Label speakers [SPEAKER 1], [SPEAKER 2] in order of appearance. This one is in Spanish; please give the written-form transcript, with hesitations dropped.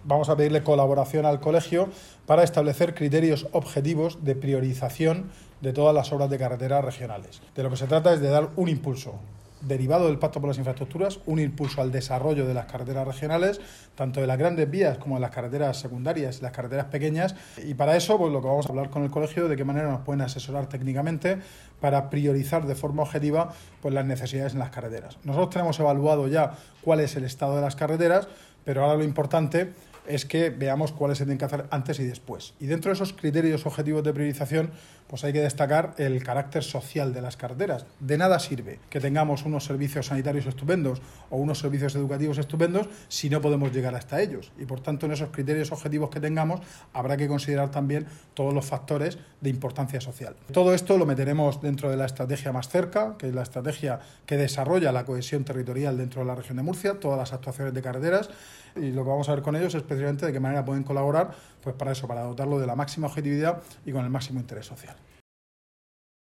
[SPEAKER 1] vamos a pedirle colaboración al colegio para establecer criterios objetivos de priorización de todas las obras de carreteras regionales. De lo que se trata es de dar un impulso derivado del Pacto por las Infraestructuras, un impulso al desarrollo de las carreteras regionales, tanto de las grandes vías como de las carreteras secundarias y las carreteras pequeñas. Y para eso, pues lo que vamos a hablar con el colegio, de qué manera nos pueden asesorar técnicamente para priorizar de forma objetiva pues las necesidades en las carreteras. Nosotros tenemos evaluado ya cuál es el estado de las carreteras, pero ahora lo importante es que veamos cuáles se tienen que hacer antes y después. Y dentro de esos criterios objetivos de priorización, pues hay que destacar el carácter social de las carreteras. De nada sirve que tengamos unos servicios sanitarios estupendos o unos servicios educativos estupendos si no podemos llegar hasta ellos. Y por tanto, en esos criterios objetivos que tengamos, habrá que considerar también todos los factores de importancia social. Todo esto lo meteremos dentro de la estrategia Más Cerca, que es la estrategia que desarrolla la cohesión territorial dentro de la región de Murcia, todas las actuaciones de carreteras, y lo que vamos a ver con ellos es precisamente de qué manera pueden colaborar, pues para eso, para dotarlo de la máxima objetividad y con el máximo interés social.